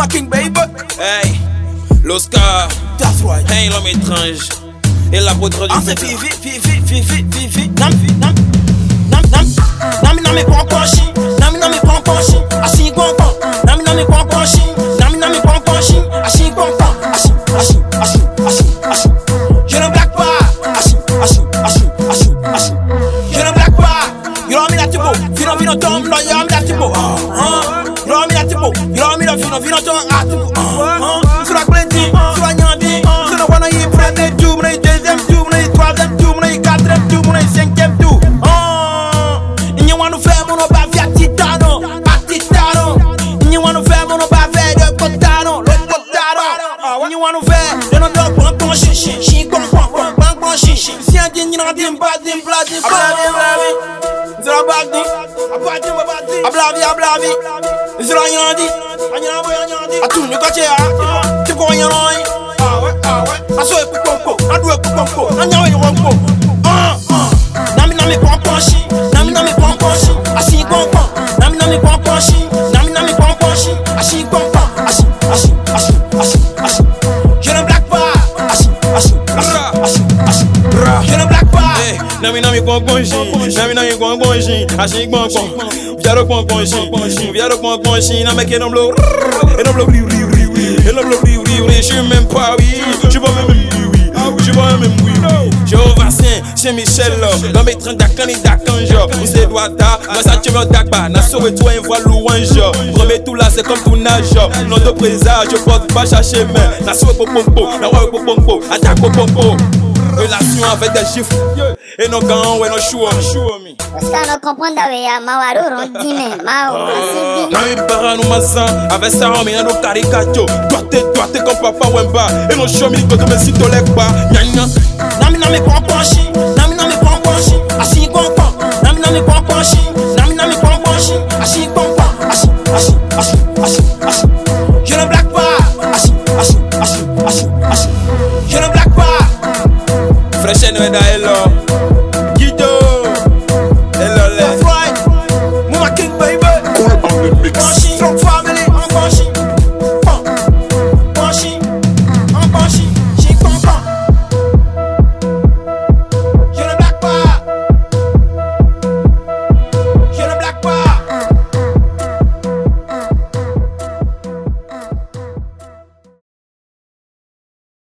my king baby. Hey, l'Oscar, That's right. hey l'homme étrange. Et la poudre du C'est Fifi. Nami pampanchi. Nami pampanchi. Ashi pampan. Nami pampanchi. Nami pampanchi. Ashi pampan. Ashi. Je ne blague pas. Ashi. Je ne blague pas. You know me that tipo. Vino tom lo you me that tipo. You know me that tipo. You know me that vino tom a tipo. Sur la plenty, sur la nyandi, sur la wana yi premier tour, mon deuxième tour, mon troisième tour, mon quatrième tour, mon cinquième tour. Ni wanu faire mon ba via titano. Ni wanu faire mon ba faire de potano, Ni wanu faire de no dog bon chichi, chichi. Si un din ni dim bad dim blad dim blavi. Zera bagdi, ablavi. Zera nyandi, anyandi. Atu ni kache ya. Tu ko yanoi. Ah ouais. Aso e kukonko, adu e kukonko, anyawe yonko. Nami pampanchi. Nami pampanchi. Ashi pampan. Nami pampanchi. Nami pampanchi. Ashi pampan. Ashi. Je ne blague pas. Ashi. Je ne blague pas. Nami pampanchi. Ashi pampan. Viado pampanchi. Na mec et non blow. Je suis même pas oui. Je vois même oui. J'ai au vaccin, chez Michel, dans mes trains d'akanjo. Où c'est doigt ta, dans sa tueur d'akba, n'a sauvé toi un voile louange. Remets tout là, c'est comme tout nage. Non de présage, je porte pas chercher main. N'a sauvé popo, n'a ouais popo, attaque popo. Relation avec des chiffres. Et nos gants, ouais, nos choux. Parce qu'on ne comprend pas, Mawaru, on dit, mais Mawaru, Nami parano mazan, avec sa homme et nos caricature. Doite comme papa Wemba. Et nos chomis, quand on me cite au lèque pas. Nami pampanchi. Ashi pampan. Nami pampanchi. Ashi pampan. Ashi. Je ne blague pas. Ashi. Je ne blague pas. Fresh and Hello.